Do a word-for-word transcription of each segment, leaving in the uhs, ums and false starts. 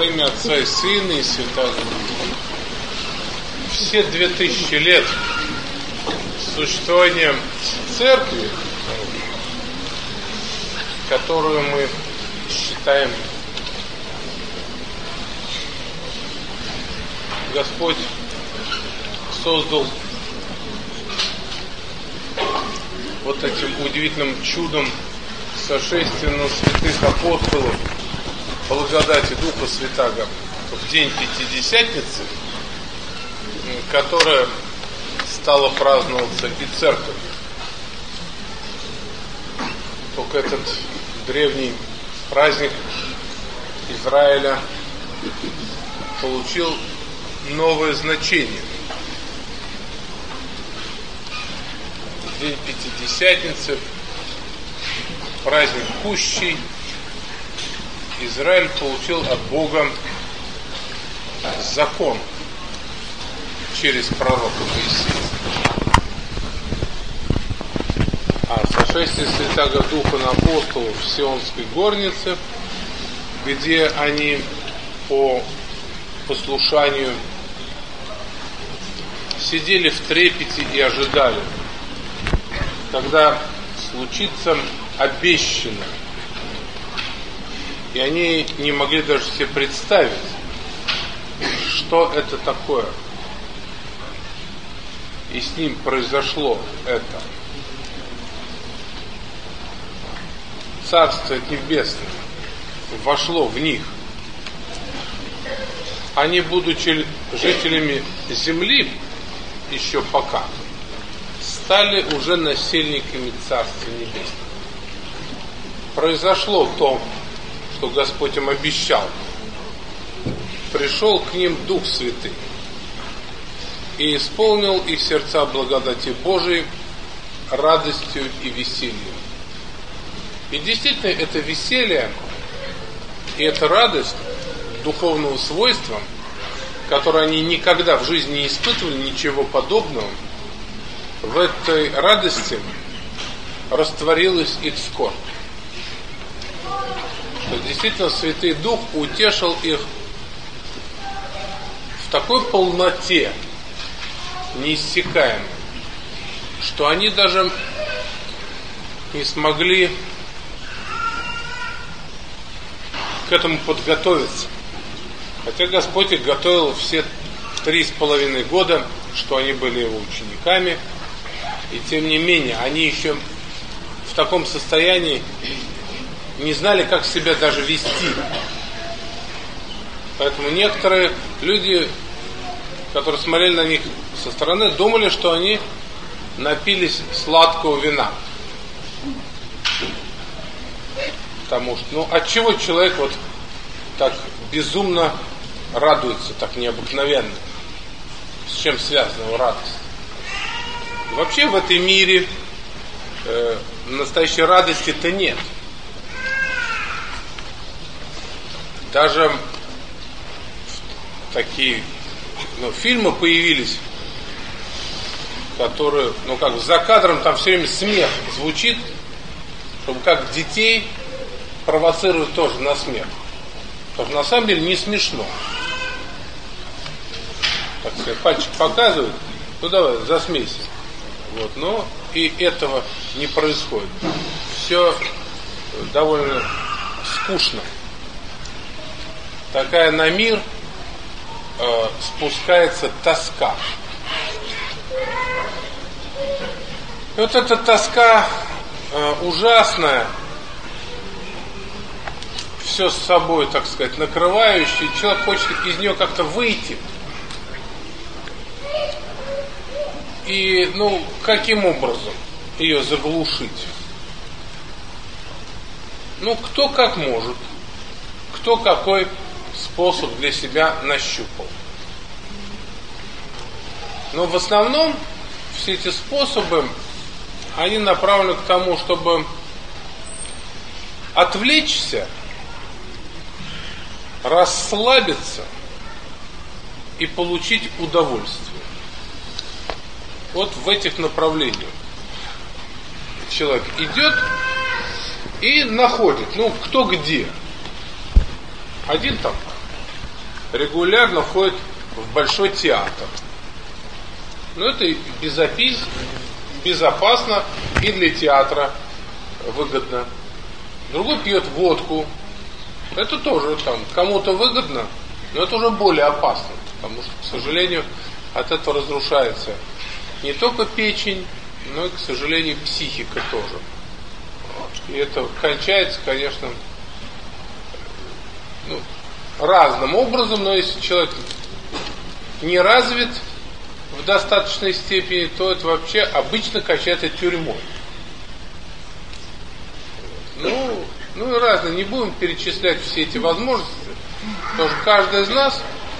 Во имя Отца и Сына и Святого Духа. Все две тысячи лет существования Церкви, которую мы считаем, Господь создал вот этим удивительным чудом сошествия на святых апостолов благодати Духа Святаго в день Пятидесятницы, которая стала праздноваться и Церковь. Только этот древний праздник Израиля получил новое значение. День Пятидесятницы, праздник кущий, Израиль получил от Бога закон через пророка Моисея. А сошествие Святаго Духа на апостолов в Сионской горнице, где они по послушанию сидели в трепете и ожидали, когда случится обещанное. И они не могли даже себе представить, что это такое. И с ним произошло это. Царство Небесное вошло в них. Они, будучи жителями земли, еще пока, стали уже насельниками Царства Небесного. Произошло то, что Господь им обещал. Пришел к ним Дух Святый и исполнил их сердца благодати Божией радостью и весельем. И действительно, это веселье и эта радость духовного свойства, которое они никогда в жизни не испытывали, ничего подобного, в этой радости растворилась их скорбь. Что действительно Святый Дух утешил их в такой полноте, неиссякаемой, что они даже не смогли к этому подготовиться. Хотя Господь их готовил все три с половиной года, что они были Его учениками, и тем не менее, они еще в таком состоянии не знали, как себя даже вести. Поэтому некоторые люди, которые смотрели на них со стороны, думали, что они напились сладкого вина. Потому что, ну, от чего человек вот так безумно радуется, так необыкновенно? С чем связана его радость? И вообще в этом мире э, настоящей радости-то нет. Даже такие ну, фильмы появились, которые, ну как, за кадром там все время смех звучит, чтобы как детей провоцировать тоже на смех. Потому что на самом деле не смешно. Так сказать, пальчик показывают, ну давай, засмейся. Вот, но и этого не происходит. Все довольно скучно. Такая на мир э, спускается тоска. И вот эта тоска э, ужасная, все с собой, так сказать, накрывающая, человек хочет из нее как-то выйти. И, ну, каким образом ее заглушить? Ну, кто как может, кто какой способ для себя нащупал. Но в основном все эти способы, они направлены к тому, чтобы отвлечься, расслабиться и получить удовольствие. Вот в этих направлениях человек идет и находит, ну, кто где. Один там регулярно ходит в большой театр. Но это безопис, безопасно и для театра выгодно. Другой пьет водку. Это тоже там кому-то выгодно, но это уже более опасно, потому что, к сожалению, от этого разрушается не только печень, но и, к сожалению, психика тоже. И это кончается, конечно, ну, разным образом, но если человек не развит в достаточной степени, то это вообще обычно кончается тюрьмой. Ну, ну и разные, не будем перечислять все эти возможности, потому что каждый из нас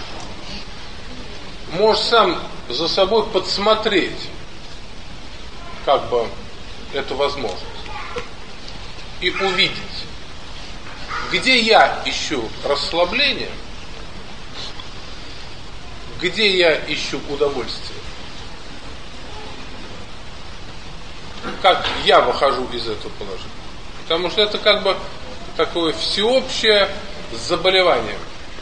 может сам за собой подсмотреть как бы эту возможность и увидеть, где я ищу расслабление, где я ищу удовольствие, как я выхожу из этого положения. Потому что это как бы такое всеобщее заболевание.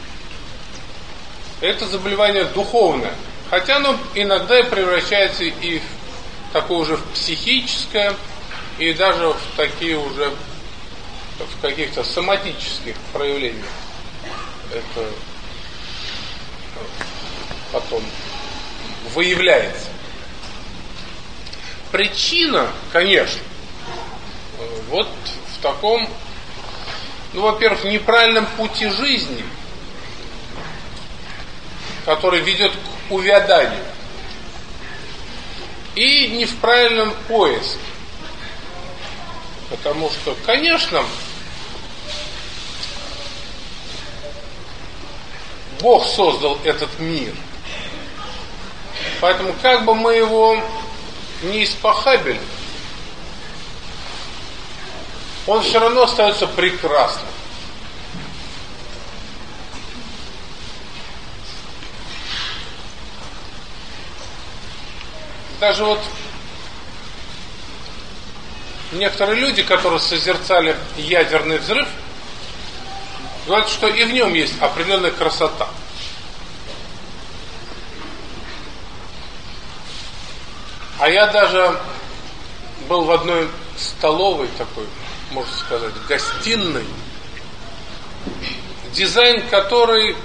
Это заболевание духовное. Хотя оно иногда и превращается и в такое уже в психическое, и даже в такие уже в каких-то соматических проявлениях. Это потом выявляется. Причина, конечно, вот в таком, ну, во-первых, неправильном пути жизни, который ведет к увяданию, и не в правильном поиске. Потому что, конечно, Бог создал этот мир. Поэтому как бы мы его не испохабили, он все равно остается прекрасным. Даже вот некоторые люди, которые созерцали ядерный взрыв, говорят, что и в нем есть определенная красота. А я даже был в одной столовой такой, можно сказать, гостиной, дизайн которой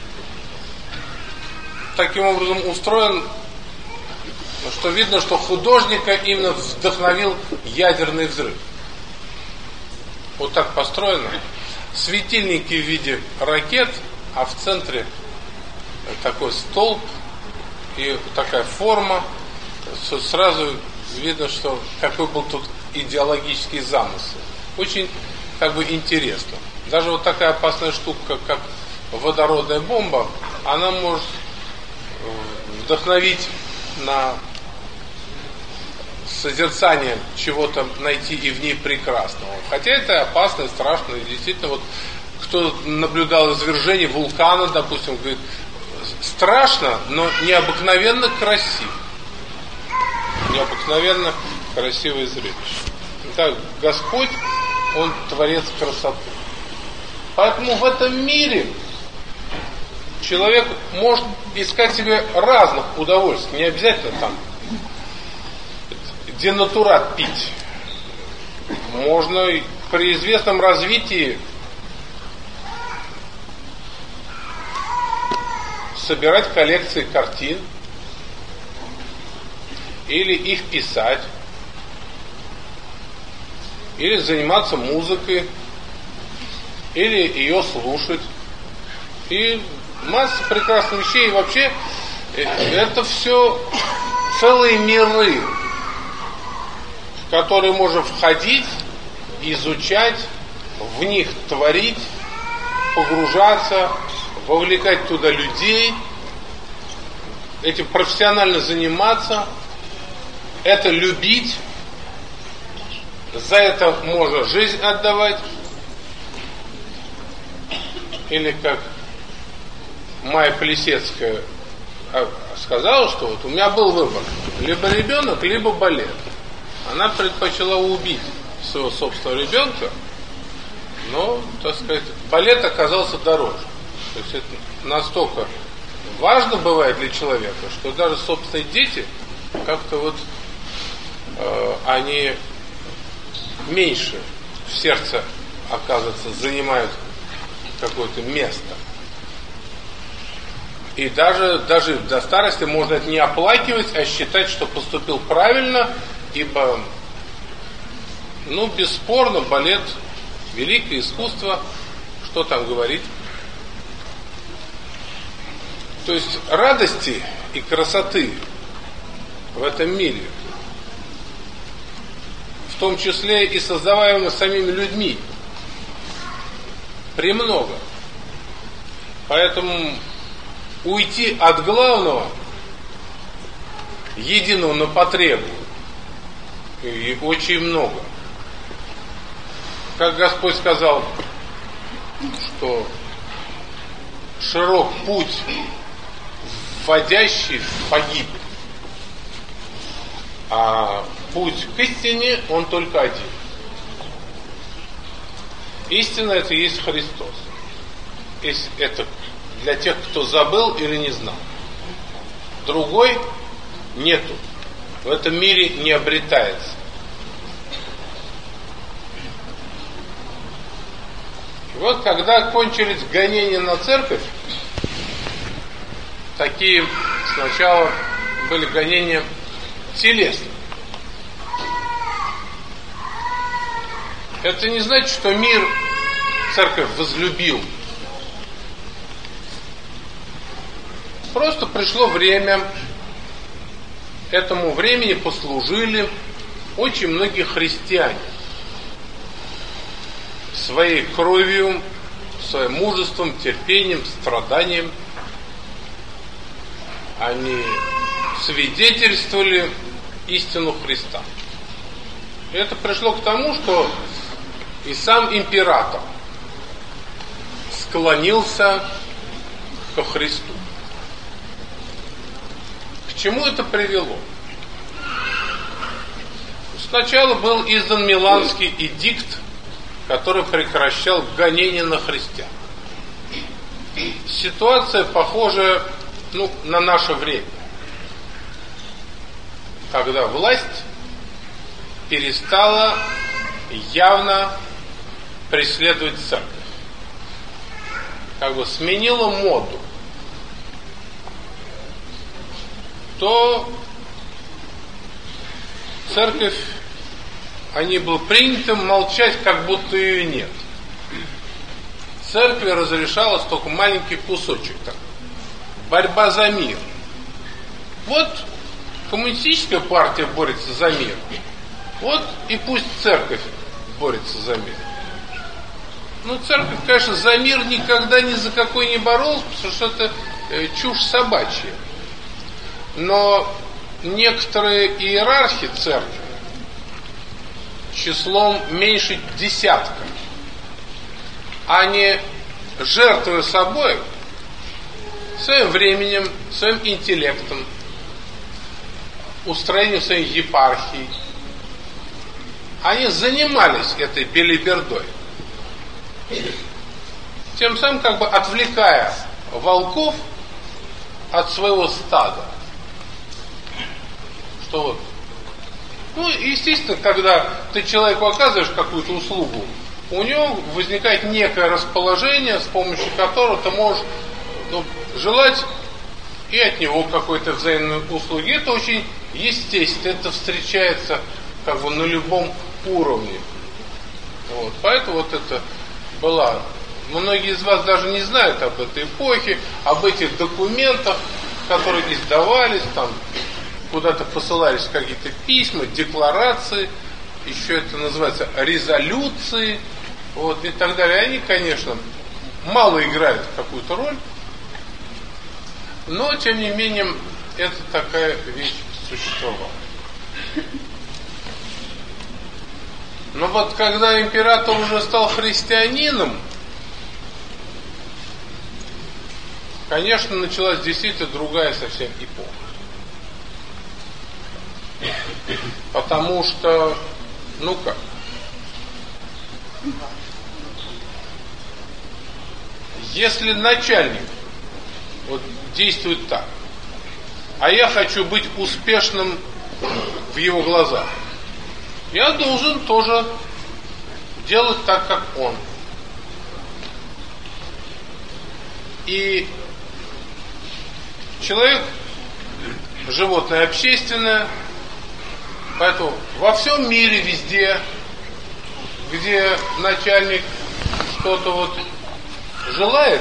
таким образом устроен, что видно, что художника именно вдохновил ядерный взрыв. Вот так построено. Светильники в виде ракет, а в центре такой столб и такая форма. Сразу видно, что какой был тут идеологический замысел. Очень как бы интересно. Даже вот такая опасная штука, как водородная бомба, она может вдохновить на созерцание чего-то, найти и в ней прекрасного. Хотя это опасно и страшно. И действительно, вот кто наблюдал извержение вулкана, допустим, говорит, страшно, но необыкновенно красиво. Необыкновенно красивое зрелище. Итак, Господь, Он творец красоты. Поэтому в этом мире человек может искать себе разных удовольствий. Не обязательно там денатурат пить. Можно при известном развитии собирать коллекции картин или их писать, или заниматься музыкой, или ее слушать. И масса прекрасных вещей. И вообще это все целые миры, в которые можно входить, изучать, в них творить, погружаться, вовлекать туда людей, этим профессионально заниматься, это любить, за это можно жизнь отдавать. Или как Майя Плисецкая сказала, что вот у меня был выбор: либо ребенок, либо балет. Она предпочла убить своего собственного ребенка, но, так сказать, балет оказался дороже. То есть это настолько важно бывает для человека, что даже собственные дети как-то вот э, они меньше в сердце, оказывается, занимают какое-то место. И даже, даже до старости можно это не оплакивать, а считать, что поступил правильно, ибо, ну, бесспорно, балет — великое искусство, что там говорить. То есть радости и красоты в этом мире, в том числе и создаваемые самими людьми, премного. Поэтому уйти от главного, единого на потребу, и очень много. Как Господь сказал, что широк путь, вводящий в погибель, а путь к истине, он только один. Истина — это и есть Христос. Это для тех, кто забыл или не знал. Другой нету. В этом мире не обретается. И вот когда кончились гонения на церковь, такие сначала были гонения телесные. Это не значит, что мир церковь возлюбил. Просто пришло время, этому времени послужили очень многие христиане. Своей кровью, своим мужеством, терпением, страданием. Они свидетельствовали истину Христа. И это пришло к тому, что и сам император склонился ко Христу. К чему это привело? Сначала был издан Миланский эдикт, который прекращал гонения на христиан. Ситуация похожа, ну, на наше время, когда власть перестала явно преследовать церковь, как бы сменила моду, то церковь, о ней было принято молчать, как будто ее нет. Церкви разрешалось только маленький кусочек, так, борьба за мир. Вот коммунистическая партия борется за мир, вот и пусть церковь борется за мир. Ну, церковь, конечно, за мир никогда ни за какой не боролась, потому что это э, чушь собачья. Но некоторые иерархи церкви числом меньше десятка, они, жертвуя собой, своим временем, своим интеллектом, устроением своей епархии, они занимались этой белибердой, тем самым как бы отвлекая волков от своего стада. Что вот, ну, естественно, когда ты человеку оказываешь какую-то услугу, у него возникает некое расположение, с помощью которого ты можешь, ну, желать и от него какой-то взаимной услуги. Это очень естественно, это встречается как бы на любом уровне. Вот. Поэтому вот это была. Многие из вас даже не знают об этой эпохе, об этих документах, которые издавались, там куда-то посылались какие-то письма, декларации, еще это называется резолюции, вот, и так далее. Они, конечно, мало играют какую-то роль, но, тем не менее, это такая вещь существовала. Но вот когда император уже стал христианином, конечно, началась действительно другая совсем эпоха. Потому что, ну как, Если начальник вот действует так, а я хочу быть успешным в его глазах, я должен тоже делать так, как он. И человек – животное общественное, поэтому во всем мире, везде, где начальник что-то вот желает,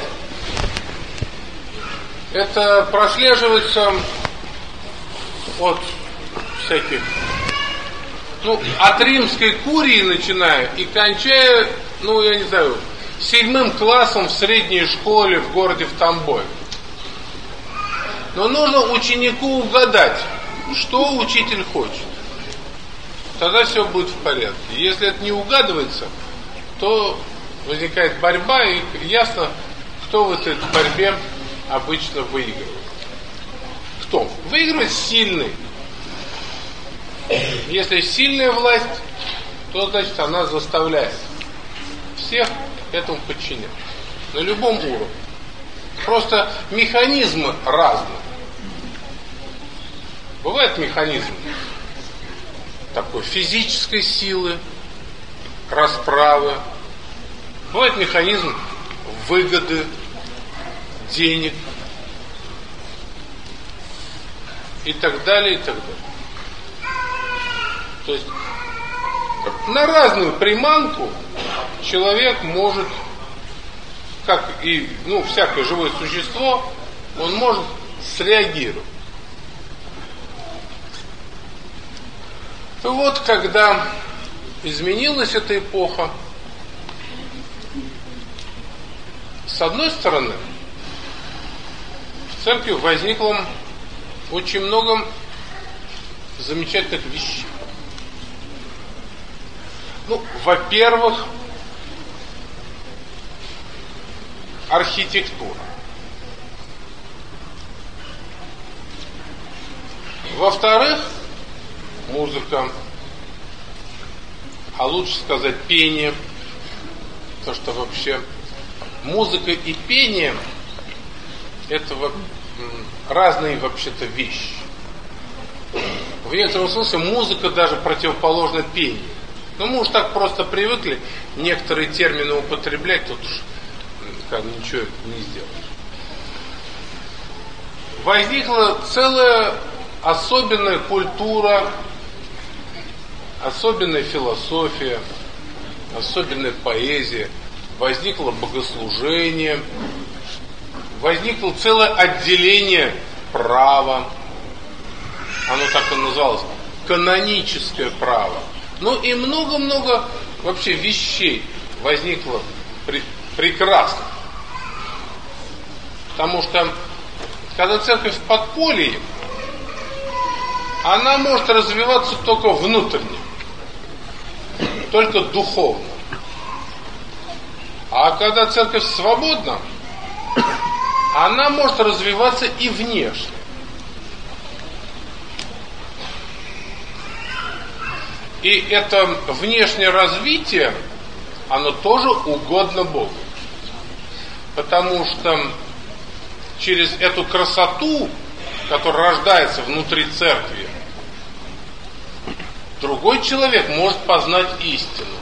это прослеживается от всяких, ну, от римской курии начиная и кончая, ну, я не знаю, седьмым классом в средней школе в городе в Тамбове. Но нужно ученику угадать, что учитель хочет. Тогда все будет в порядке. Если это не угадывается, то возникает борьба, и ясно, кто в этой борьбе обычно выигрывает. Кто? Выигрывает сильный. Если сильная власть, то значит она заставляет всех этому подчиняться. На любом уровне. Просто механизмы разные. Бывает механизм такой физической силы, расправы. Бывает механизм выгоды, денег и так далее, и так далее. То есть на разную приманку человек может, как и ну, всякое живое существо, он может среагировать. И вот когда изменилась эта эпоха, с одной стороны, в церкви возникло очень много замечательных вещей. Ну, во-первых, архитектура. Во-вторых, музыка, а лучше сказать пение, потому что вообще музыка и пение это разные вообще-то вещи. В некотором смысле музыка даже противоположна пению. Но мы уж так просто привыкли некоторые термины употреблять, тут уж как, ничего не сделаешь. Возникла целая особенная культура, особенная философия, особенная поэзия, возникло богослужение, возникло целое отделение права, оно так и называлось, каноническое право. Ну и много-много вообще вещей возникло при, прекрасно. Потому что когда церковь в подполье, она может развиваться только внутренне, только духовно. А когда церковь свободна, она может развиваться и внешне. И это внешнее развитие, оно тоже угодно Богу. Потому что через эту красоту, которая рождается внутри церкви, другой человек может познать истину.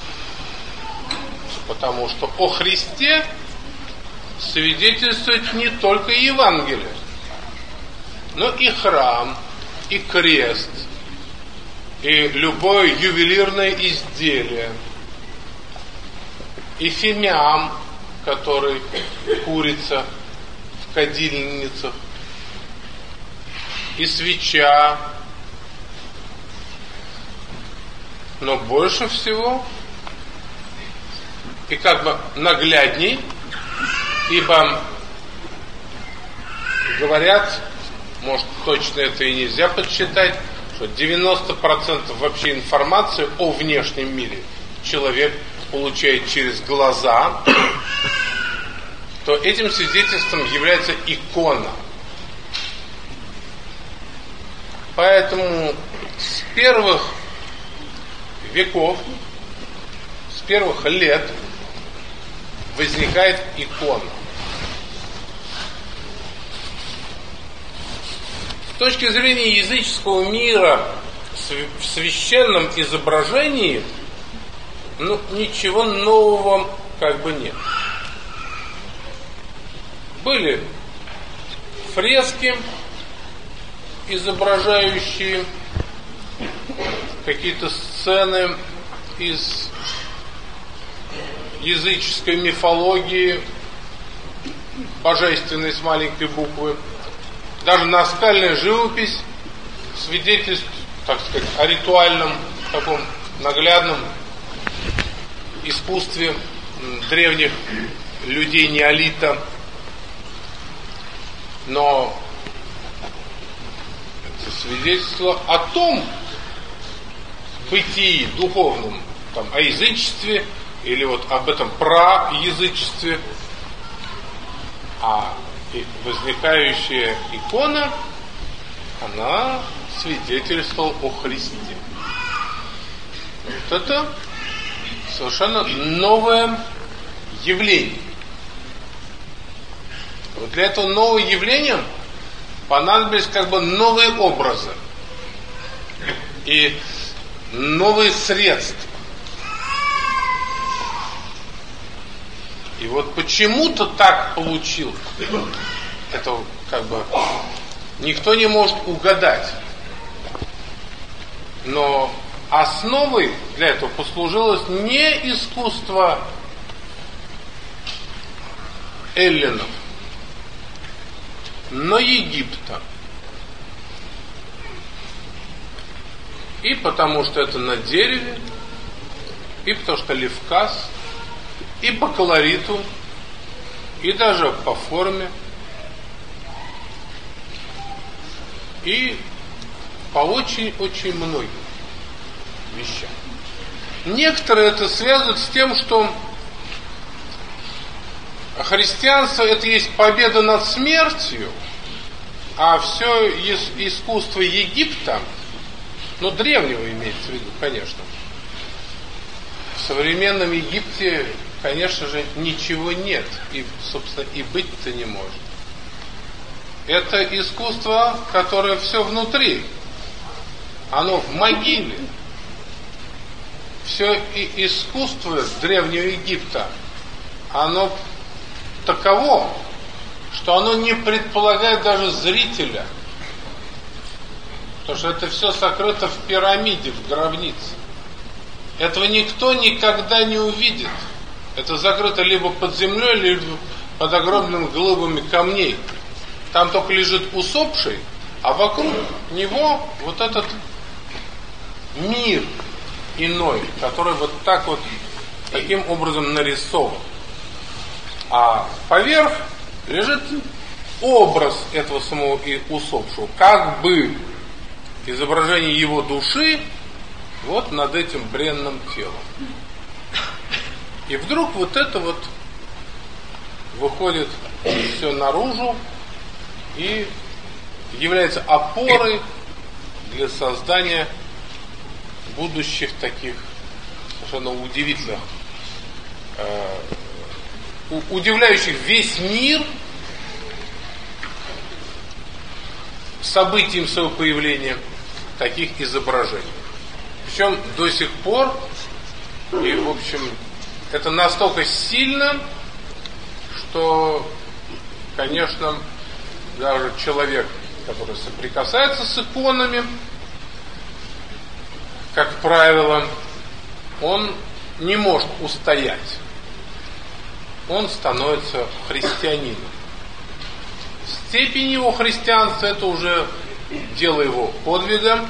Потому что о Христе свидетельствует не только Евангелие, но и храм, и крест, и любое ювелирное изделие, и фимиам, который курится в кадильницах, и свеча. Но больше всего и как бы наглядней, ибо говорят, может точно это и нельзя подсчитать, что девяносто процентов вообще информации о внешнем мире человек получает через глаза, то этим свидетельством является икона. Поэтому с первых веков, с первых лет возникает икона. С точки зрения языческого мира в священном изображении, ну, ничего нового как бы нет. Были фрески, изображающие какие-то сцены из языческой мифологии, божественной с маленькой буквы. Даже наскальная живопись свидетельствует, так сказать, о ритуальном, таком наглядном искусстве древних людей неолита. Но это свидетельство о том бытии духовном, там, о язычестве или вот об этом праязычестве. А возникающая икона, она свидетельствовала о Христе. Вот это совершенно новое явление. Вот для этого нового явления понадобились как бы новые образы и новые средства. И вот почему-то так получилось. Это как бы никто не может угадать. Но основой для этого послужило не искусство эллинов, но Египта. И потому что это на дереве, и потому что Левказ, и по колориту, и даже по форме, и по очень-очень многим вещам. Некоторые это связывают с тем, что христианство это есть победа над смертью, а все искусство Египта, ну древнего имеется в виду, конечно, в современном Египте, конечно же, ничего нет, и, собственно, и быть-то не может. Это искусство, которое все внутри, оно в могиле. Все искусство Древнего Египта, оно таково, что оно не предполагает даже зрителя. Потому что это все сокрыто в пирамиде, в гробнице. Этого никто никогда не увидит. Это закрыто либо под землей, либо под огромными глыбами камней. Там только лежит усопший, а вокруг него вот этот мир иной, который вот так вот, таким образом нарисован. А поверх лежит образ этого самого и усопшего, как бы изображение его души вот над этим бренным телом. И вдруг вот это вот выходит все наружу и является опорой для создания будущих таких совершенно удивительных, э, удивляющих весь мир событием своего появления таких изображений. Причем до сих пор, и в общем, это настолько сильно, что, конечно, даже человек, который соприкасается с иконами, как правило, он не может устоять. Он становится христианином. Степень его христианства — это уже дело его подвига.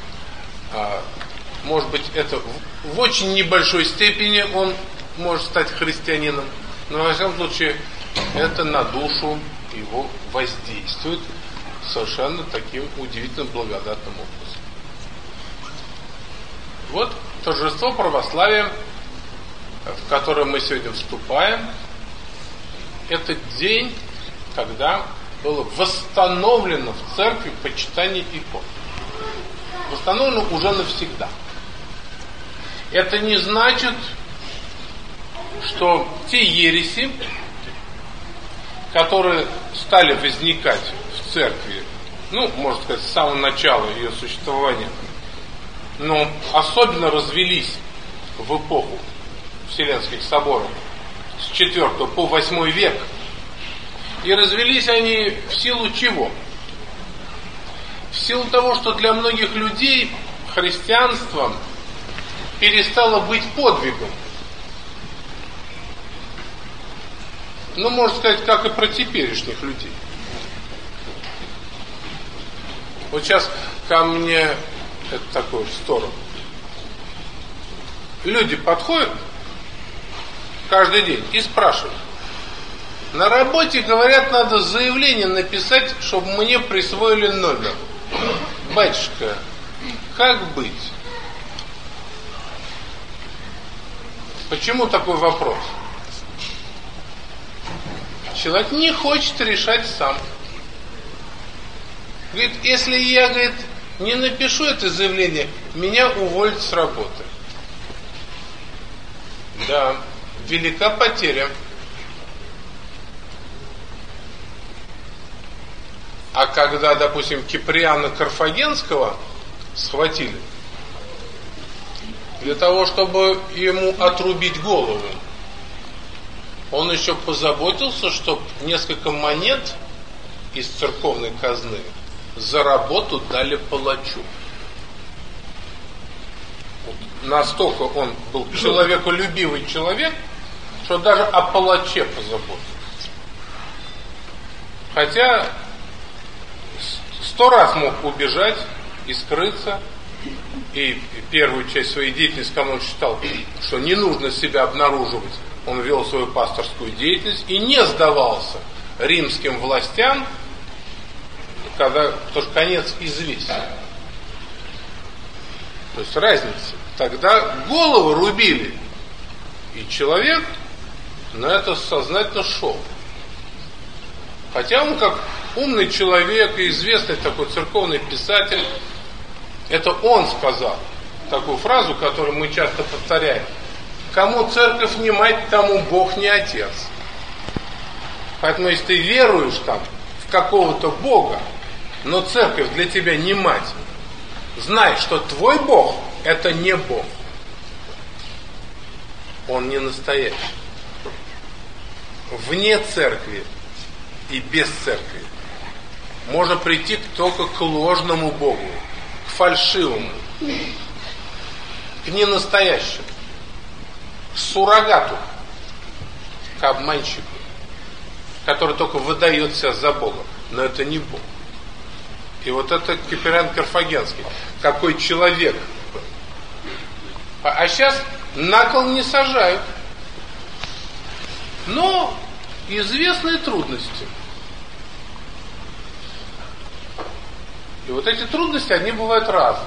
Может быть, это в очень небольшой степени он может стать христианином, но во всяком случае это на душу его воздействует совершенно таким удивительным благодатным образом. Вот торжество православия, в которое мы сегодня вступаем, это день, когда было восстановлено в церкви почитание икон. Восстановлено уже навсегда. Это не значит, что те ереси, которые стали возникать в церкви, ну, можно сказать, с самого начала ее существования, но особенно развелись в эпоху Вселенских соборов с четвёртого по восьмой век. И развелись они в силу чего? В силу того, что для многих людей христианство перестало быть подвигом. Ну, можно сказать, как и про теперешних людей. Вот сейчас ко мне, это такое в сторону, люди подходят каждый день и спрашивают: на работе, говорят, надо заявление написать, чтобы мне присвоили номер. Батюшка, как быть? Почему такой вопрос? Человек не хочет решать сам. Говорит, если я, говорит, не напишу это заявление, меня уволят с работы. Да, велика потеря. А когда, допустим, Киприана Карфагенского схватили для того, чтобы ему отрубить голову, он еще позаботился, чтобы несколько монет из церковной казны за работу дали палачу. Вот настолько он был человеколюбивый человек, что даже о палаче позаботился. Хотя сто раз мог убежать и скрыться, и первую часть своей деятельности, когда он считал, что не нужно себя обнаруживать, он вел свою пасторскую деятельность и не сдавался римским властям, когда, потому что конец известен. То есть разница. Тогда голову рубили, и человек на это сознательно шел. Хотя он, как умный человек и известный такой церковный писатель, это он сказал такую фразу, которую мы часто повторяем: кому церковь не мать, тому Бог не отец. Поэтому если ты веруешь там в какого-то Бога, но церковь для тебя не мать, знай, что твой Бог это не Бог. Он не настоящий. Вне церкви и без церкви можно прийти только к ложному Богу, к фальшивому, к ненастоящему, к суррогату, к обманщику, который только выдает себя за Бога, но это не Бог. И вот это Киприан Карфагенский, какой человек. А, а сейчас на кол не сажают. Но известные трудности. И вот эти трудности, они бывают разные.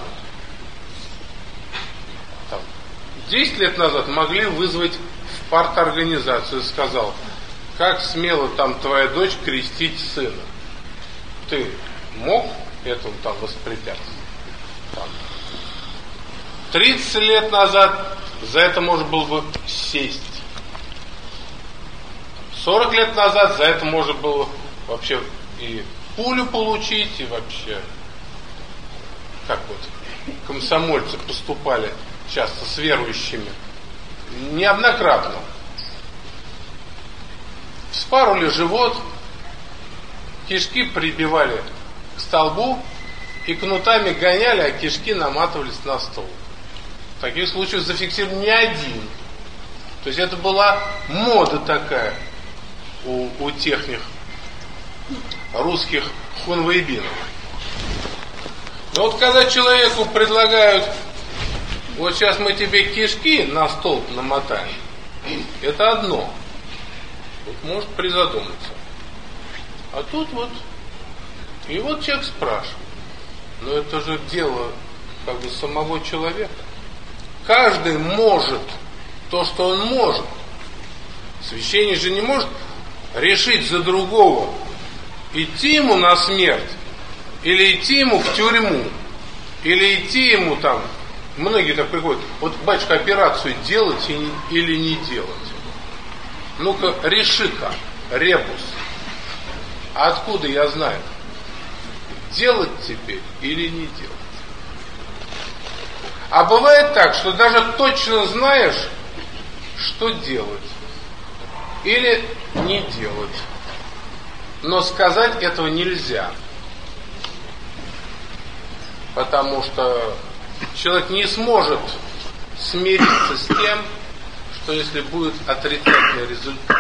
Там, десять лет назад могли вызвать в парторганизацию, сказал: как смело там твоя дочь крестить сына? Ты мог этому там воспрепятствовать? Там. тридцать лет назад за это можно было бы сесть. сорок лет назад за это можно было вообще и пулю получить, и вообще, как вот комсомольцы поступали часто с верующими, неоднократно. Вспарывали живот, кишки прибивали к столбу и кнутами гоняли, а кишки наматывались на стол. В таких случаях зафиксирован не один. То есть это была мода такая у, у техних русских хунвейбинов. Но вот когда человеку предлагают: вот сейчас мы тебе кишки на столб намотаем, это одно. Вот может призадуматься. А тут вот, и вот человек спрашивает: но это же дело как бы самого человека. Каждый может то, что он может. Священник же не может решить за другого, идти ему на смерть, или идти ему в тюрьму, или идти ему там. Многие так приходят: вот, батюшка, операцию делать или не делать? Ну-ка, реши-ка, ребус. А откуда я знаю? делать теперь или не делать. А бывает так, что даже точно знаешь, что делать или не делать, но сказать этого нельзя, потому что человек не сможет смириться с тем, что если будет отрицательный результат,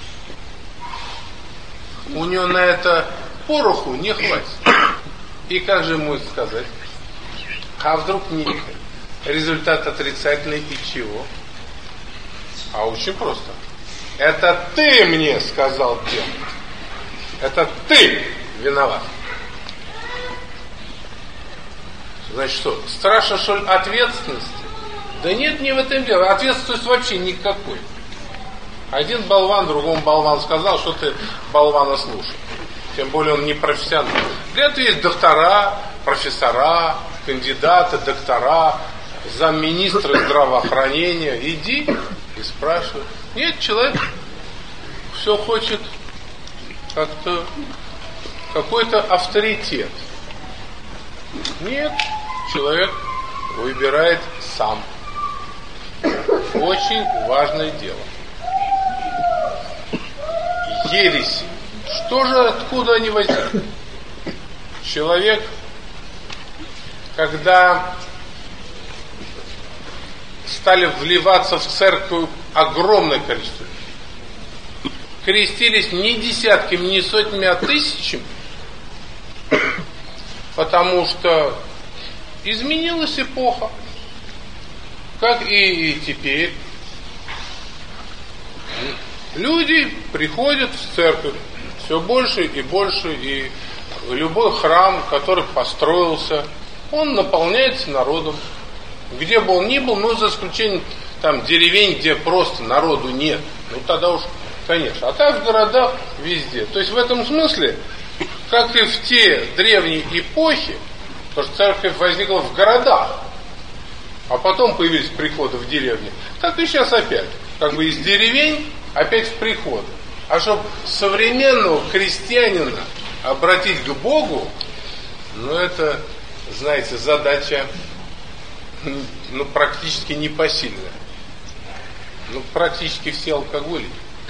у него на это пороху не хватит. И как же ему сказать? А вдруг не результат отрицательный и чего? А очень просто. Это ты мне сказал делать. Это ты виноват. Значит что, страшно что ли ответственности? Да нет, не в этом дело. Ответственности вообще никакой. Один болван другому болвану сказал, что ты болвана слушай. Тем более он не профессионал. Для этого есть доктора, профессора, кандидаты, доктора, замминистра здравоохранения. Иди и спрашивай. Нет, человек все хочет как-то какой-то авторитет. Нет, человек выбирает сам. Очень важное дело. Ереси. Что же, откуда они возникли? Человек, когда стали вливаться в церковь огромное количество, крестились не десятками, не сотнями, а тысячами, потому что изменилась эпоха, как и теперь. Люди приходят в церковь все больше и больше, и любой храм, который построился, он наполняется народом. Где бы он ни был, ну, за исключением там деревень, где просто народу нет. Ну, тогда уж, конечно. А так в городах везде. То есть в этом смысле, как и в те древние эпохи, потому что церковь возникла в городах, а потом появились приходы в деревне, так и сейчас опять. Как бы из деревень опять в приходы. А чтобы современного крестьянина обратить к Богу, ну это, знаете, задача ну практически непосильная. Ну практически все алкоголики.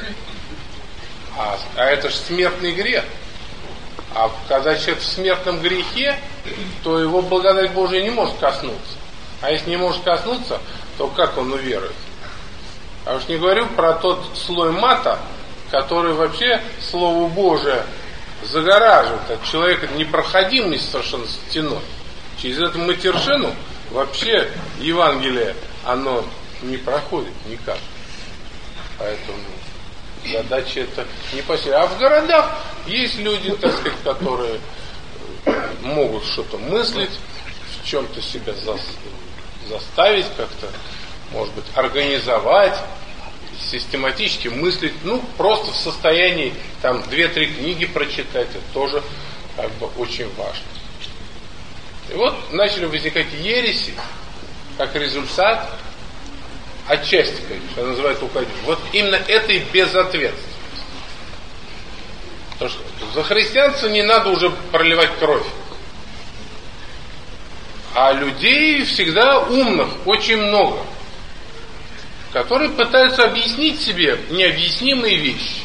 А, а это же смертный грех. А когда человек в смертном грехе, то его благодать Божия не может коснуться. А если не может коснуться, то как он уверует? А уж не говорю про тот слой мата, который вообще Слово Божие загораживает от человека непроходимой совершенно стеной. Через эту матершину вообще Евангелие, оно не проходит никак. Поэтому задача это не посильная. А в городах есть люди, так сказать, которые могут что-то мыслить, в чем-то себя заставить как-то, может быть, организовать, систематически мыслить, ну, просто в состоянии там две-три книги прочитать, это тоже как бы очень важно. И вот начали возникать ереси, как результат, отчасти, конечно, она называется уходить. Вот именно этой безответственности. Потому что за христианство не надо уже проливать кровь. А людей всегда умных очень много, которые пытаются объяснить себе необъяснимые вещи.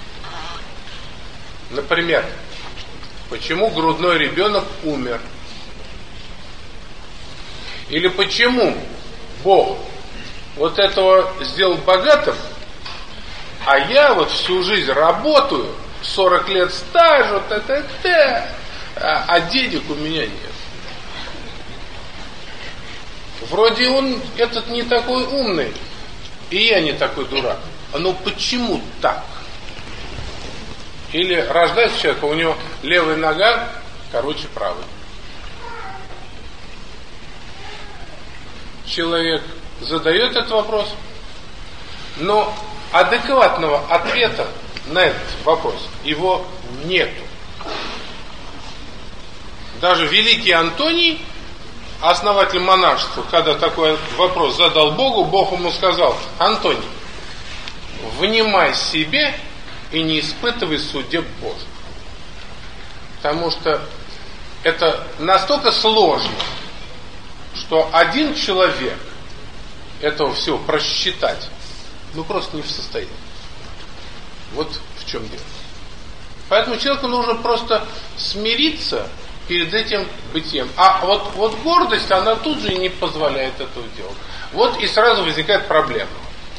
Например, почему грудной ребенок умер? Или почему Бог вот этого сделал богатым, а я вот всю жизнь работаю, сорок лет стажа, та-та-та, а, а денег у меня нет. Вроде он этот не такой умный, и я не такой дурак. Но почему так? Или рождается человек, а у него левая нога короче правой. Человек задает этот вопрос, но адекватного ответа на этот вопрос его нету. Даже великий Антоний, основатель монашества, когда такой вопрос задал Богу, Бог ему сказал: Антоний, внимай себе и не испытывай судеб Божьих. Потому что это настолько сложно, что один человек этого всего просчитать, ну просто не в состоянии. Вот в чем дело. Поэтому человеку нужно просто смириться перед этим бытием. А вот, вот гордость, она тут же и не позволяет этого делать. Вот и сразу возникает проблема.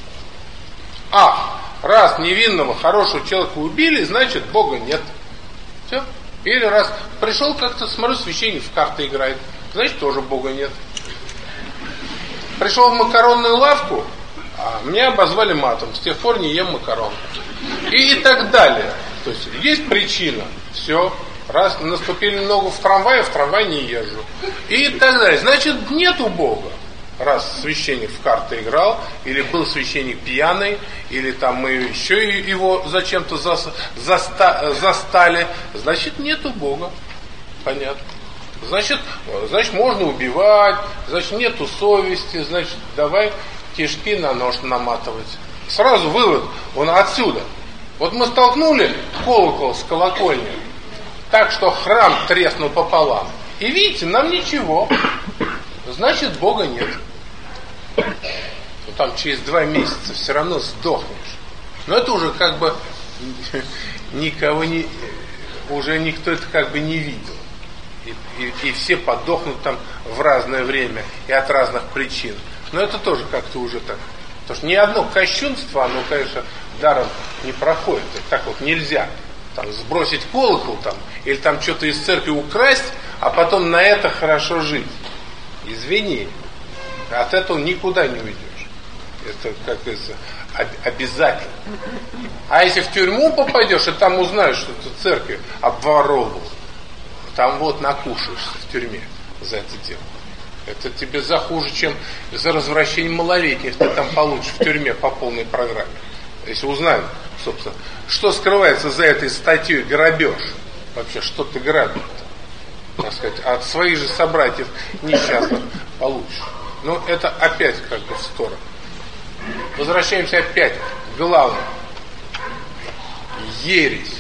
А, раз невинного, хорошего человека убили, значит Бога нет. Все. Или раз пришел как-то, смотрю, священник в карты играет, значит тоже Бога нет. Пришел в макаронную лавку, а меня обозвали матом, с тех пор не ем макарон. И, и так далее. То есть есть причина, все. Раз наступили ногу в трамвае, в трамвай не езжу. И так далее. Значит, нету Бога. Раз священник в карты играл, или был священник пьяный, или там мы еще его зачем-то заста, застали, значит, нету Бога. Понятно. Значит, значит, можно убивать, значит, нету совести, значит, давай кишки на нож наматывать. Сразу вывод, он отсюда. Вот мы столкнули колокол с колокольней, так что храм треснул пополам. И видите, нам ничего. Значит, Бога нет. Ну, там через два месяца все равно сдохнешь. Но это уже как бы никого не, уже никто это как бы не видел. И, и, и все подохнут там в разное время и от разных причин. Но это тоже как-то уже так. Потому что ни одно кощунство, оно, конечно, даром не проходит. Так вот нельзя там сбросить колокол там, или там что-то из церкви украсть, а потом на это хорошо жить. Извини, от этого никуда не уйдешь. Это, как говорится, обязательно. А если в тюрьму попадешь, и там узнаешь, что ты церковь обворовывал, там вот накушаешься в тюрьме за это дело. Это тебе захуже, чем за развращение малолетних ты там получишь в тюрьме по полной программе. Если узнаем, собственно, что скрывается за этой статьей грабеж. Вообще, что ты грабишь-то? Так сказать, от своих же собратьев несчастных получишь. Но это опять как бы в сторону. Возвращаемся опять к главному. Ересь.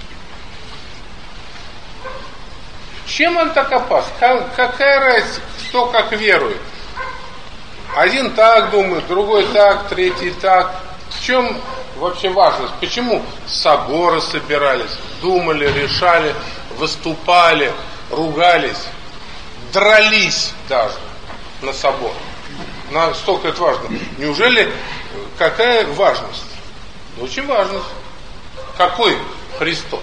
Чем он так опасен? Какая разница, кто как верует? Один так думает, другой так, третий так. В чем вообще важность? Почему соборы собирались, думали, решали, выступали, ругались, дрались даже на собор? Настолько это важно. Неужели какая важность? Очень важность. Какой Христос?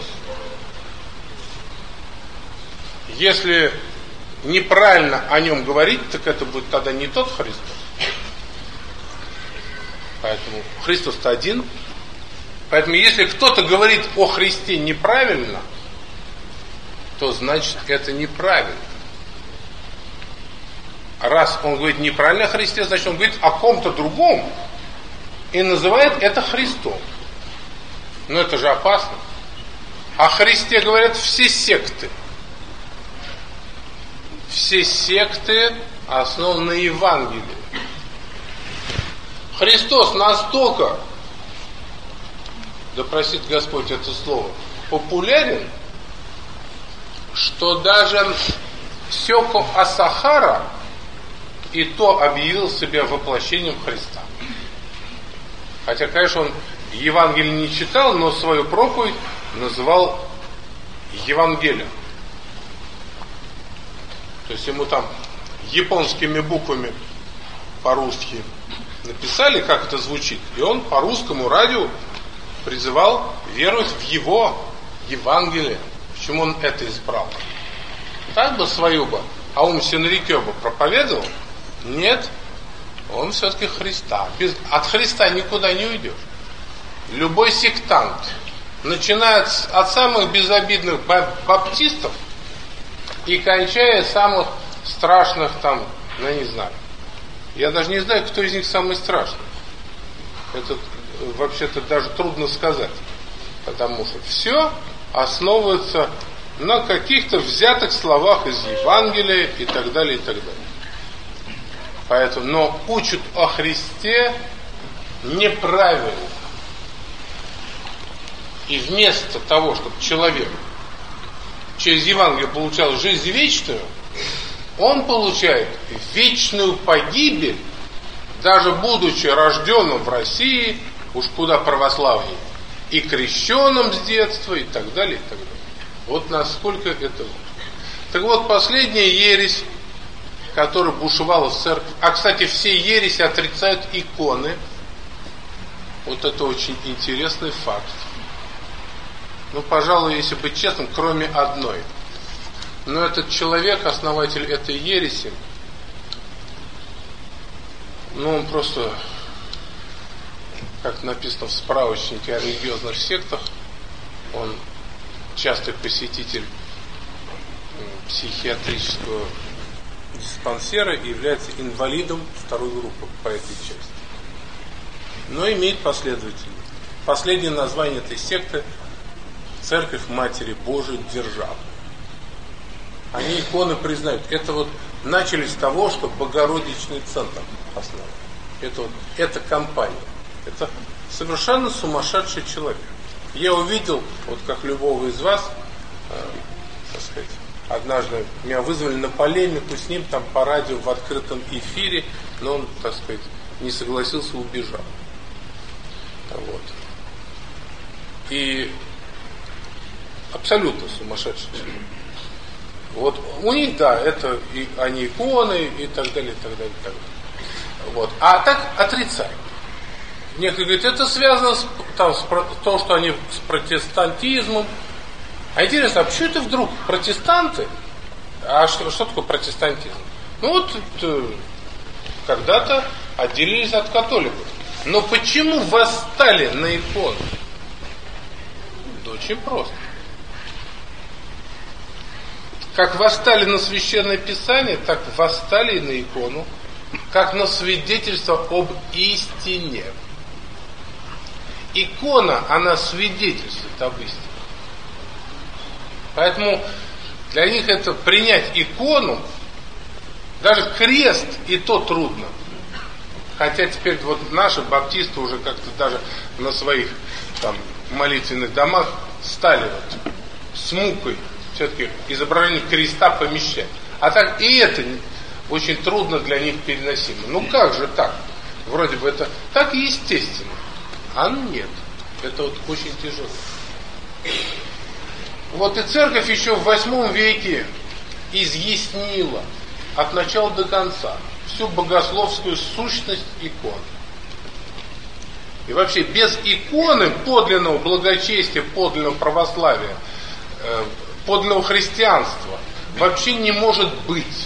Если неправильно о нем говорить, так это будет тогда не тот Христос. Поэтому Христос-то один. Поэтому если кто-то говорит о Христе неправильно, то значит это неправильно. Раз он говорит неправильно о Христе, значит он говорит о ком-то другом и называет это Христом. Но это же опасно. О Христе говорят все секты. Все секты основаны на Евангелии. Христос настолько, да простит Господь это слово, популярен, что даже Сёко Асахара и то объявил себя воплощением Христа. Хотя, конечно, он Евангелие не читал, но свою проповедь называл Евангелием. То есть ему там японскими буквами по-русски написали, как это звучит, и он по русскому радио призывал веровать в его Евангелие. Почему он это избрал? Так бы свою бы Аум Синрикё бы проповедовал? Нет, он все-таки Христа. Без, от Христа никуда не уйдешь. Любой сектант, начиная от, от самых безобидных баптистов и кончая самых страшных там, ну не знаю. Я даже не знаю, кто из них самый страшный. Это вообще-то даже трудно сказать. Потому что все основывается на каких-то взятых словах из Евангелия и так далее, и так далее. Поэтому, но учат о Христе неправильно. И вместо того, чтобы человек через Евангелие получал жизнь вечную, он получает вечную погибель, даже будучи рожденным в России, уж куда православнее, и крещенным с детства, и так далее, и так далее. Вот насколько это... Так вот, последняя ересь, которая бушевала в церкви. А, кстати, все ереси отрицают иконы. Вот это очень интересный факт. Ну, пожалуй, если быть честным, кроме одной. Но этот человек, основатель этой ереси, ну, он просто, как написано в справочнике о религиозных сектах, он частый посетитель психиатрического диспансера и является инвалидом второй группы по этой части. Но имеет последователей. Последнее название этой секты — Церковь Матери Божией Державы. Они иконы признают. Это вот начали с того, что Богородичный центр основан. Это вот, это компания. Это совершенно сумасшедший человек. Я увидел, вот как любого из вас, э, так сказать, однажды меня вызвали на полемику с ним там по радио в открытом эфире, но он, так сказать, не согласился, убежал. Вот. И абсолютно сумасшедший человек. Вот у них, да, это и, они иконы и так далее, и так далее, и так далее. Вот. А так отрицают. Некоторые говорят, это связано с, там, с то, что они с протестантизмом. А интересно, а почему это вдруг протестанты? А что, что такое протестантизм? Ну вот это, когда-то отделились от католиков. Но почему восстали на икону? Да очень просто. Как восстали на Священное Писание, так восстали и на икону, как на свидетельство об истине. Икона, она свидетельствует об истине. Поэтому для них это принять икону, даже крест и то трудно. Хотя теперь вот наши баптисты уже как-то даже на своих там молитвенных домах стали вот с мукой все-таки изображение креста помещать. А так и это очень трудно для них переносимо. Ну как же так? Вроде бы это так естественно. А нет. Это вот очень тяжело. Вот и церковь еще в восьмом веке изъяснила от начала до конца всю богословскую сущность икон. И вообще без иконы подлинного благочестия, подлинного православия, э, подлинного христианства вообще не может быть.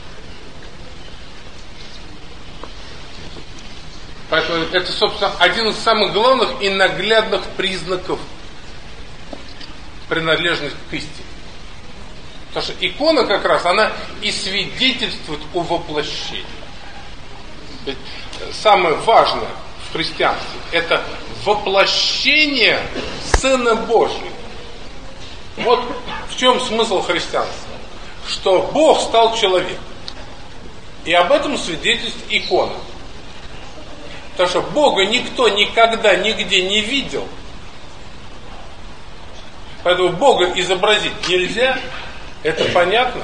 Поэтому это, собственно, один из самых главных и наглядных признаков принадлежность к истине. Потому что икона как раз, она и свидетельствует о воплощении. Ведь самое важное в христианстве — это воплощение Сына Божьего. Вот в чем смысл христианства. Что Бог стал человеком. И об этом свидетельствует икона. Потому что Бога никто никогда нигде не видел. Поэтому Бога изобразить нельзя. Это понятно?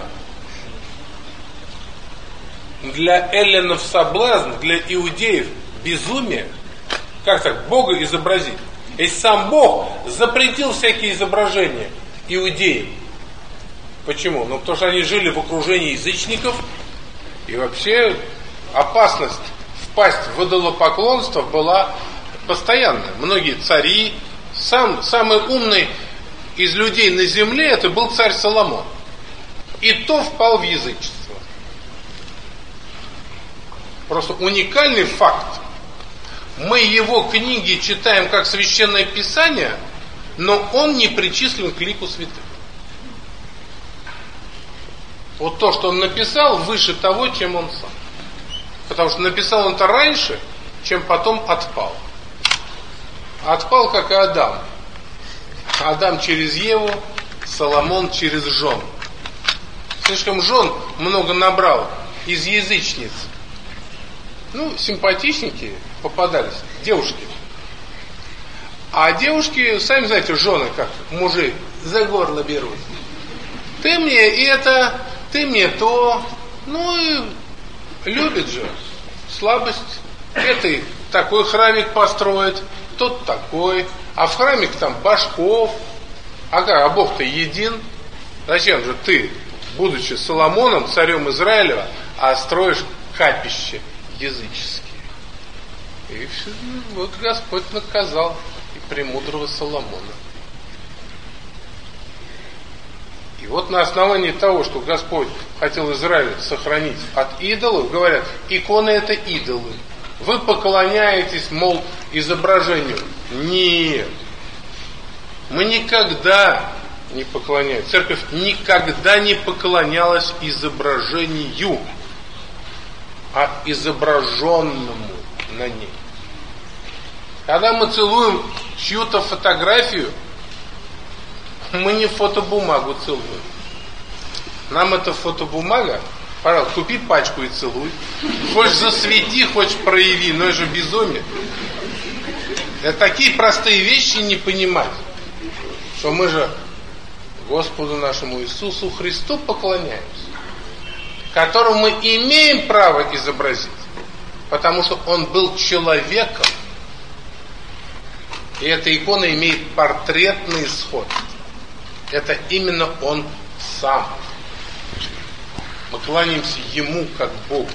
Для эллинов соблазн, для иудеев безумие. Как так? Бога изобразить? Если сам Бог запретил всякие изображения иудеям. Почему? Ну, потому что они жили в окружении язычников. И вообще опасность впасть в идолопоклонство была постоянная. Многие цари, сам, самый умный из людей на земле, это был царь Соломон. И то впал в язычество. Просто уникальный факт. Мы его книги читаем как Священное Писание, но он не причислен к лику святых. Вот то, что он написал, выше того, чем он сам. Потому что написал он это раньше, чем потом отпал. Отпал, как и Адам. Адам через Еву, Соломон через жен. Слишком жен много набрал из язычниц. Ну, симпатичненькие попадались, девушки. А девушки, сами знаете, жены как, мужей за горло берут. Ты мне это, ты мне то. Ну и любит же. Слабость. Это такой храмик построит, тот такой. А в храмик там башков. Ага, а Бог-то един. Зачем же ты, будучи Соломоном, царем Израилева, а строишь капище языческие? И все, вот Господь наказал и премудрого Соломона. И вот на основании того, что Господь хотел Израиль сохранить от идолов, говорят, иконы это идолы. Вы поклоняетесь, мол, изображению. Нет. Мы никогда не поклоняемся. Церковь никогда не поклонялась изображению, а изображенному на ней. Когда мы целуем чью-то фотографию, мы не фотобумагу целуем. Нам эта фотобумага, пожалуйста, купи пачку и целуй. Хочешь засвети, хочешь прояви, но это же безумие. Это такие простые вещи не понимать, что мы же Господу нашему Иисусу Христу поклоняемся, которому мы имеем право изобразить, потому что Он был человеком, и эта икона имеет портретный исход. Это именно Он сам. Мы кланяемся Ему как Богу.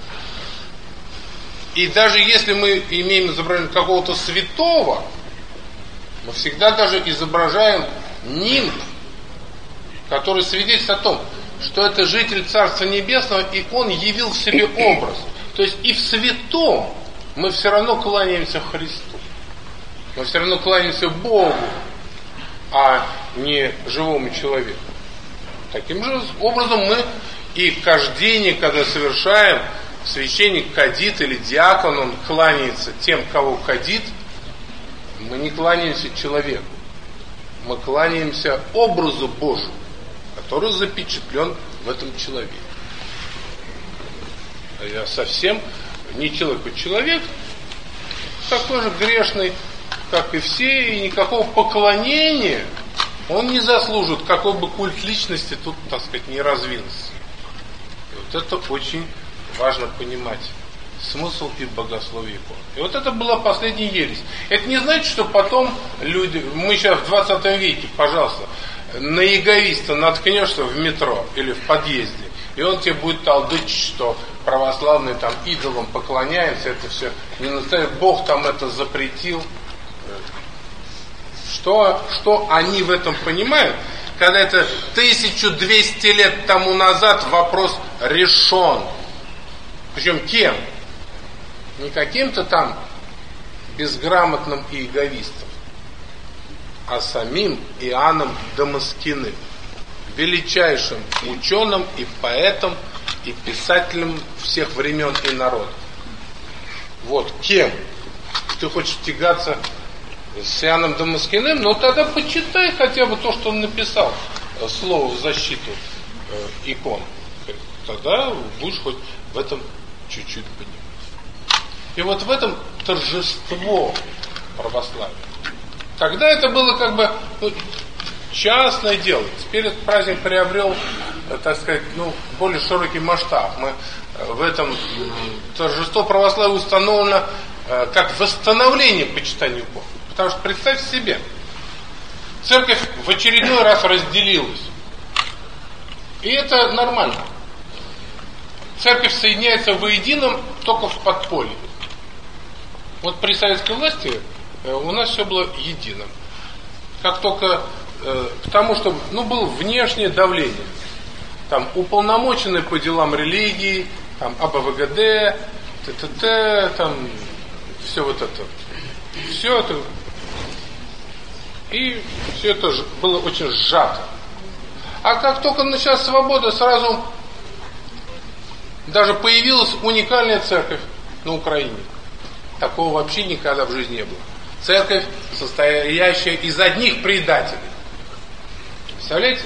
И даже если мы имеем изображение какого-то святого, мы всегда даже изображаем нимб, который свидетельствует о том, что это житель Царства Небесного, и он явил в себе образ. То есть и в святом мы все равно кланяемся Христу. Мы все равно кланяемся Богу, а не живому человеку. Таким же образом мы и кождение, когда совершаем, священник кадит или диакон, он кланяется тем, кого кадит, мы не кланяемся человеку. Мы кланяемся образу Божьему, который запечатлен в этом человеке. А я совсем не человек, а человек, такой же грешный, как и все, и никакого поклонения он не заслужит, какой бы культ личности тут, так сказать, не развился. И вот это очень важно понимать. Смысл и богословие икон. И вот это была последняя ересь. Это не значит, что потом люди, мы сейчас в двадцатом веке, пожалуйста, на яговиста наткнешься в метро или в подъезде, и он тебе будет толдычить, что православные там идолам поклоняются, это все не настоящее, Бог там это запретил. Что, что они в этом понимают, когда это тысячу двести лет тому назад вопрос решен. Причем кем? Не каким-то там безграмотным иеговистом, а самим Иоанном Дамаскиным, величайшим ученым и поэтом, и писателем всех времен и народов. Вот кем? Ты хочешь тягаться с Иоанном Дамаскиным, ну тогда почитай хотя бы то, что он написал, слово в защиту э, икон. Тогда будешь хоть в этом чуть-чуть понимать. И вот в этом торжество православия. Тогда это было как бы ну, частное дело. Теперь этот праздник приобрел, так сказать, ну, более широкий масштаб. Мы в этом торжество православия установлено э, как восстановление почитания икон. Потому что представьте себе, церковь в очередной раз разделилась. И это нормально. Церковь соединяется воедино только в подполье. Вот при советской власти у нас все было единым. Как только э, к тому, чтобы ну, было внешнее давление. Там уполномоченные по делам религии, там АБВГД, ТТТ, там все вот это. Все это. И все это было очень сжато. А как только началась свобода, сразу даже появилась уникальная церковь на Украине. Такого вообще никогда в жизни не было. Церковь, состоящая из одних предателей. Представляете?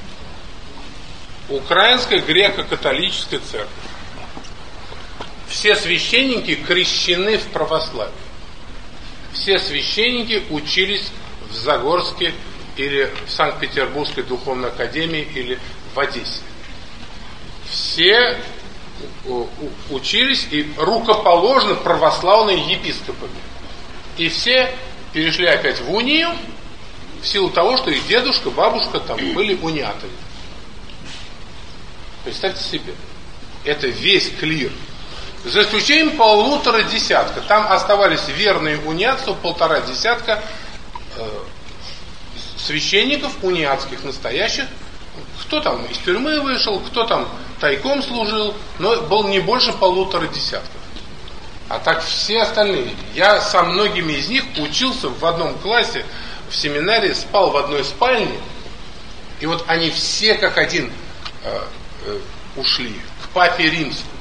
Украинская греко-католическая церковь. Все священники крещены в православии. Все священники учились в Загорске или в Санкт-Петербургской духовной академии, или в Одессе. Все учились и рукоположены православными епископами. И все перешли опять в унию в силу того, что их дедушка, бабушка там были униатами. Представьте себе, это весь клир. За исключением полутора десятка. Там оставались верные униатцу полтора десятка э, священников униатских настоящих. Кто там из тюрьмы вышел, кто там тайком служил, но был не больше полутора десятков. А так все остальные. Я со многими из них учился в одном классе, в семинарии, спал в одной спальне. И вот они все как один э, э, ушли к папе римскому.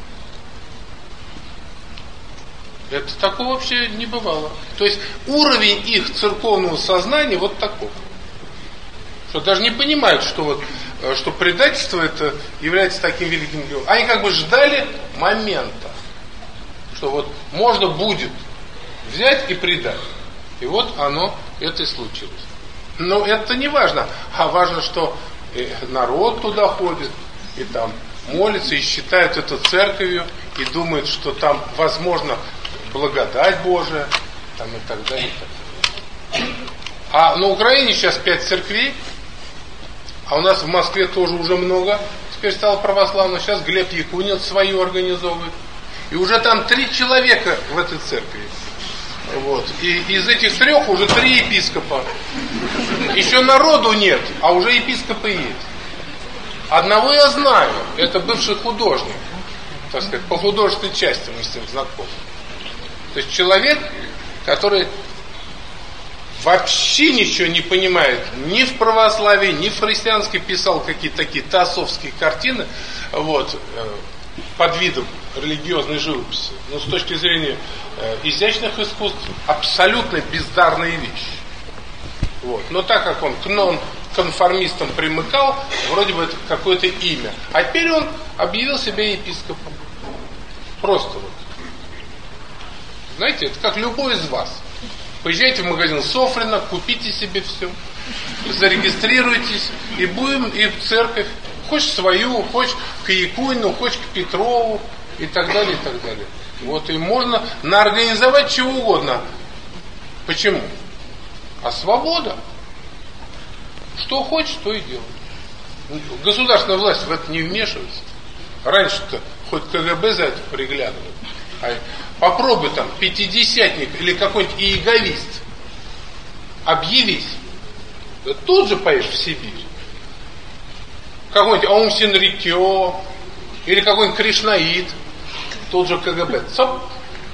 Это такого вообще не бывало. То есть уровень их церковного сознания вот такой. Что даже не понимают, что, вот, что предательство это является таким великим делом. Они как бы ждали момента, что вот можно будет взять и предать. И вот оно, это и случилось. Но это не важно. А важно, что народ туда ходит, и там молится, и считают это церковью, и думают, что там возможно благодать Божия, там и так далее, и так далее. А на Украине сейчас пять церквей, а у нас в Москве тоже уже много, теперь стало православно. Сейчас Глеб Якунин свою организовывает. И уже там три человека в этой церкви. Вот. И из этих трех уже три епископа. Еще народу нет, а уже епископы есть. Одного я знаю, это бывший художник, так сказать, по художественной части мы с ним знакомы. То есть человек, который вообще ничего не понимает ни в православии, ни в христианстве, писал какие-то такие таософские картины, вот, под видом религиозной живописи. Но с точки зрения э, изящных искусств абсолютно бездарные вещи. Вот. Но так как он к нон-конформистам примыкал, вроде бы это какое-то имя. А теперь он объявил себя епископом. Просто вот. Знаете, это как любой из вас. Поезжайте в магазин Софрина, купите себе все, зарегистрируйтесь, и будем и в церковь. Хочешь свою, хочешь к Якунину, хочешь к Петрову, и так далее, и так далее. Вот, и можно наорганизовать чего угодно. Почему? А свобода. Что хочешь, то и делай. Государственная власть в это не вмешивается. Раньше-то хоть КГБ за это приглядывает. А попробуй там пятидесятник или какой-нибудь иеговист объявись. Да тут же поедешь в Сибирь. Какой-нибудь Аум Синрикё или какой-нибудь Кришнаид. Тут же КГБ. Цоп.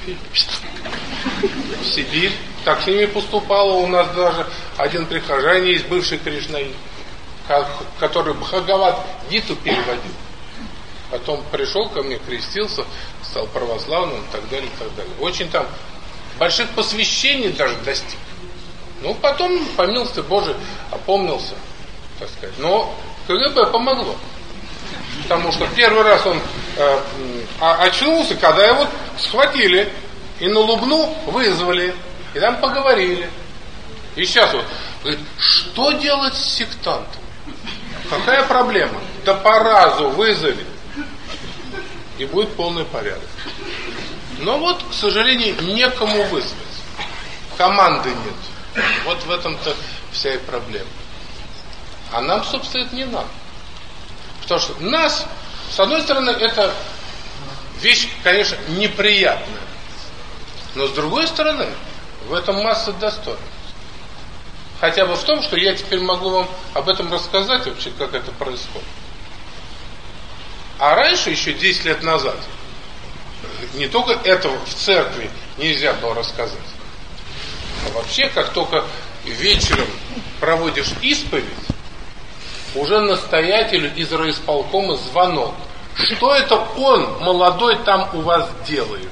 В Сибирь. Так с ними поступало. У нас даже один прихожанин есть, бывший Кришнаид, который Бхагават Гиту переводил. Потом пришел ко мне, крестился, стал православным и так далее, и так далее. Очень там больших посвящений даже достиг. Ну, потом, по милости Божией, опомнился, так сказать. Но КГБ помогло. Потому что первый раз он э, очнулся, когда его схватили и на Лубну вызвали. И там поговорили. И сейчас вот, говорит, что делать с сектантом? Какая проблема? Да по разу вызови. И будет полный порядок. Но вот, к сожалению, некому вызвать. Команды нет. Вот в этом-то вся и проблема. А нам, собственно, это не надо. Потому что нас, с одной стороны, это вещь, конечно, неприятная. Но с другой стороны, в этом масса достоинств. Хотя бы в том, что я теперь могу вам об этом рассказать вообще, как это происходит. А раньше, еще десять лет назад, не только этого в церкви нельзя было рассказать, а вообще, как только вечером проводишь исповедь, уже настоятелю из райисполкома звонок. Что это он, молодой, там у вас делает?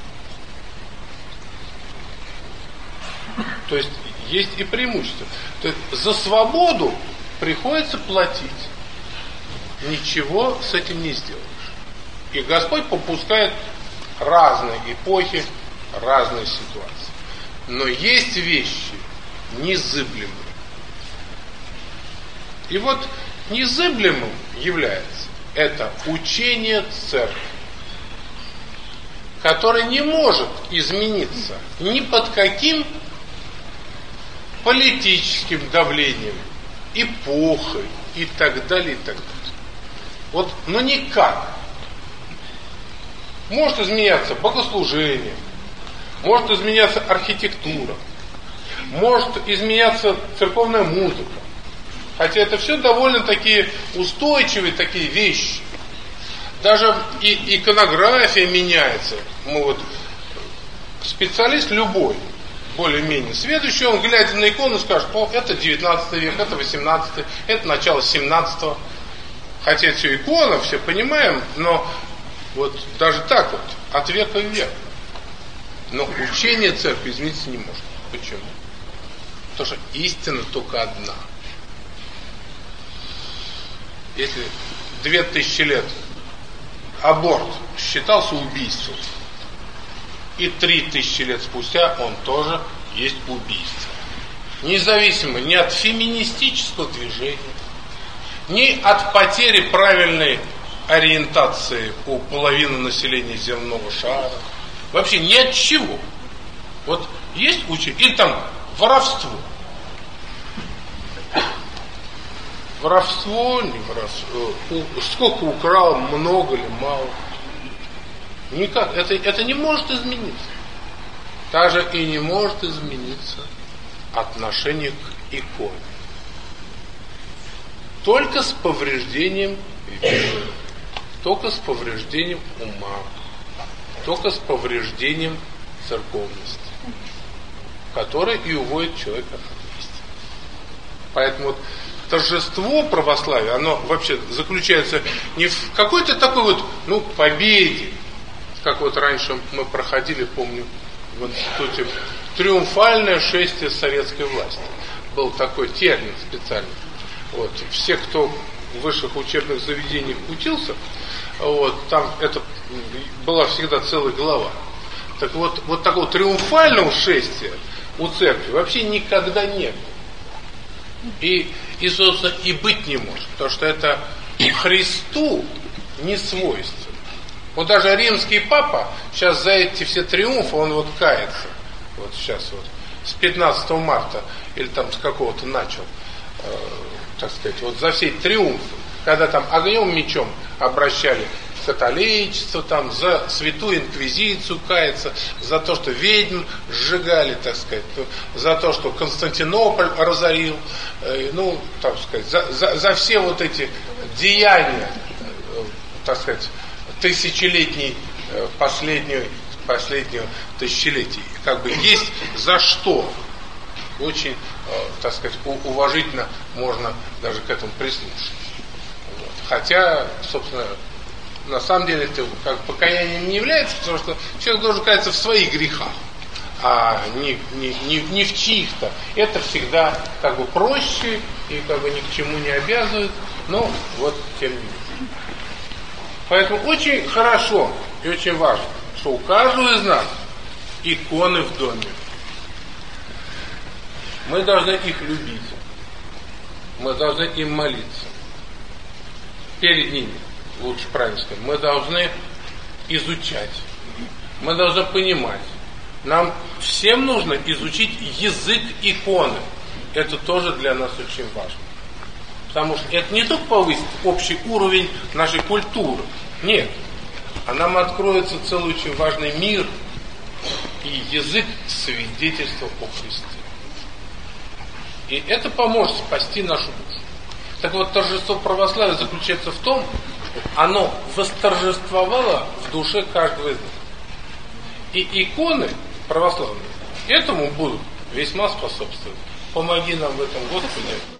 То есть, есть и преимущество. То есть, за свободу приходится платить. Ничего с этим не сделаешь. И Господь попускает разные эпохи, разные ситуации. Но есть вещи незыблемые. И вот незыблемым является это учение церкви, которое не может измениться ни под каким политическим давлением, эпохой и так далее, и так далее. Вот, но никак. Может изменяться богослужение, может изменяться архитектура, может изменяться церковная музыка. Хотя это все довольно такие устойчивые такие вещи. Даже и иконография меняется. Мы вот, специалист любой, более-менее сведущий, он, глядя на икону, скажет: о, это девятнадцатый век, это восемнадцатый, это начало семнадцатого. Хотя это все икона, все понимаем, но вот даже так вот, от века в век. Но учение церкви измениться не может. Почему? Потому что истина только одна. Если две тысячи лет аборт считался убийством, и три тысячи лет спустя он тоже есть убийство. Независимо ни от феминистического движения, ни от потери правильной ориентации у половины населения земного шара, вообще ни от чего. Вот есть учение, или там воровство. Воровство, не воровство, сколько украл, много или мало. Никак, это, это не может измениться. Также и не может измениться отношение к иконе. Только с повреждением веры, только с повреждением ума, только с повреждением церковности, которое и уводит человека от истины. Поэтому вот торжество православия, оно вообще заключается не в какой-то такой вот, ну, победе, как вот раньше мы проходили, помню, в институте, триумфальное шествие советской власти. Был такой термин специальный. Вот. Все, кто в высших учебных заведениях учился, вот, там это была всегда целая глава. Так вот, вот такого триумфального шествия у церкви вообще никогда не было. И, и, собственно, и быть не может. Потому что это Христу не свойственно. Вот даже римский папа сейчас за эти все триумфы, он вот кается. Вот сейчас вот с пятнадцатого марта или там с какого-то начал, э, так сказать, вот за все триумфы, когда там огнем, мечом обращали в католичество, там за святую инквизицию кается, за то, что ведьм сжигали, так сказать, за то, что Константинополь разорил, э, ну, так сказать, за, за, за все вот эти деяния, э, так сказать, тысячелетней, э, последнюю, последнюю тысячелетие. Как бы есть за что. Очень, э, так сказать, уважительно можно даже к этому прислушаться. Вот. Хотя, собственно, на самом деле это как покаянием не является, потому что человек должен каяться в своих грехах, а не, не, не, не в чьих-то. Это всегда как бы проще и как бы ни к чему не обязывает, но вот тем не менее. Поэтому очень хорошо и очень важно, что у каждого из нас иконы в доме. Мы должны их любить. Мы должны им молиться. Перед ними, лучше правильно сказать, мы должны изучать. Мы должны понимать. Нам всем нужно изучить язык иконы. Это тоже для нас очень важно. Потому что это не только повысит общий уровень нашей культуры. Нет. А нам откроется целый очень важный мир и язык свидетельства о Христе. И это поможет спасти нашу душу. Так вот, торжество православия заключается в том, что оно восторжествовало в душе каждого из нас. И иконы православные этому будут весьма способствовать. Помоги нам в этом, Господи.